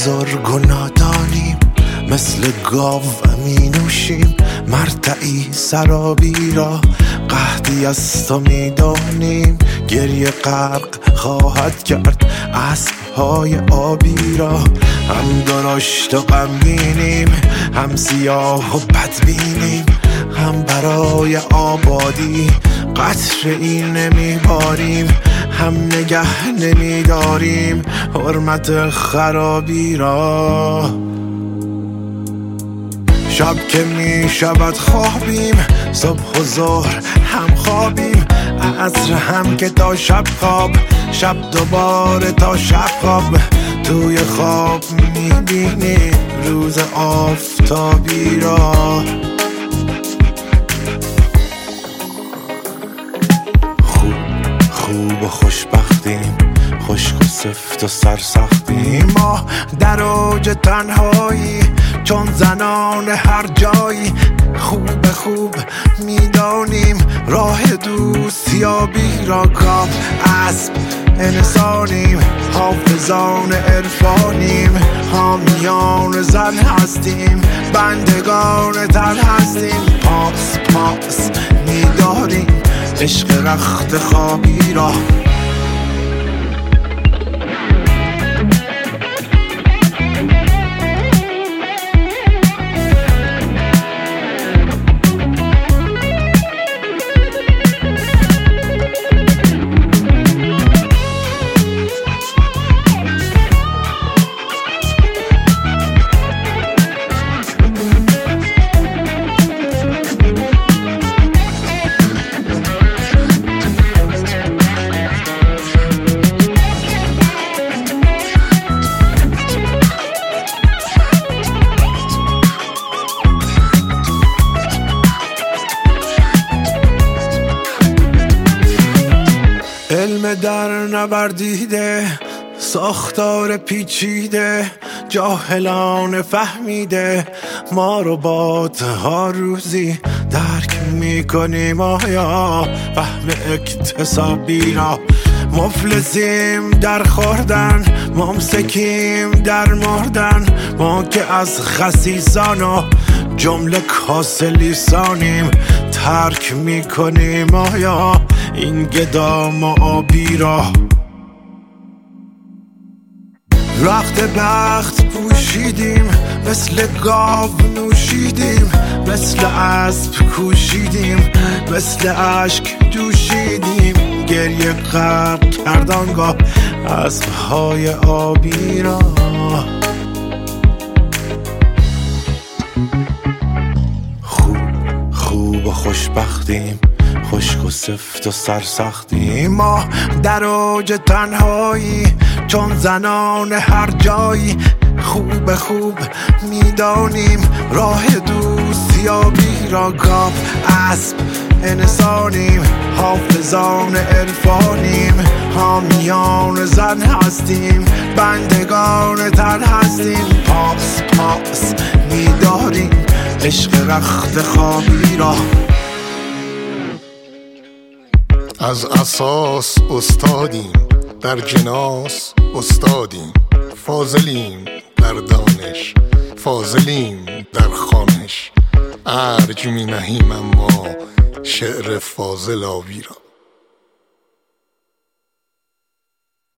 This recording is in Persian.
بزرگ و نادانیم، مثل گاو می نوشیم مرتعی سرابی را. قحطی از تو می دانیم، گریه غرق خواهد کرد اسب‌های آبی را. هم درشت و غمگینیم، هم سیاه و بدبینیم، هم برای آبادی قطره‌ای نمیباریم، هم نگه نمیداریم حرمت خرابی را. شب که می شود خوابیم، صبح و ظهر هم خوابیم، عصر هم که تا شب خواب، شب دوباره تا شب خواب. توی خواب می بینیم روز آفتابی را. خوب و خوشبختیم، خشک و سفت و سرسختیم، ما در اوج تنهایی چون زنان هر جایی. خوب میدانیم راه دوستیابی را. گاو اسب انسانیم، حافظان عرفانیم، حامیان زن هستیم، بندگان تن هستیم. پاس میداریم عشق رخت خوابی را. علم در نوردیده، ساختار پیچیده، جاهلان فهمیده، ما ربات ها روزی درک میکنیم آیا فهم اکتسابی را. مفلسیم در خوردن، ممسکیم در مردن، ما که از خسیسان و جمله کاسه لیسانیم. ترک میکنیم آیا این گدام و آبی را. رخت بخت پوشیدیم، مثل گاو نوشیدیم، مثل اسب کوشیدیم، مثل اشک جوشیدیم. گریه غرق کردانگاه اسب‌های آبی را. خوب و خوشبختیم، خشک و سفت و سرسختیم، ما در اوج تنهایی چون زنان هر جایی. خوب میدانیم راه دوستیابی را. گاو اسب انسانیم، حافظان عرفانیم، حامیان زن هستیم، بندگان تن هستیم. پاس میداریم عشق رخت خوابی را. از اساس استادیم، در جناس استادیم، فاضلیم در دانش، فاضلیم در خوانش. ارج می نهیم اما شعر فاضل آبی را.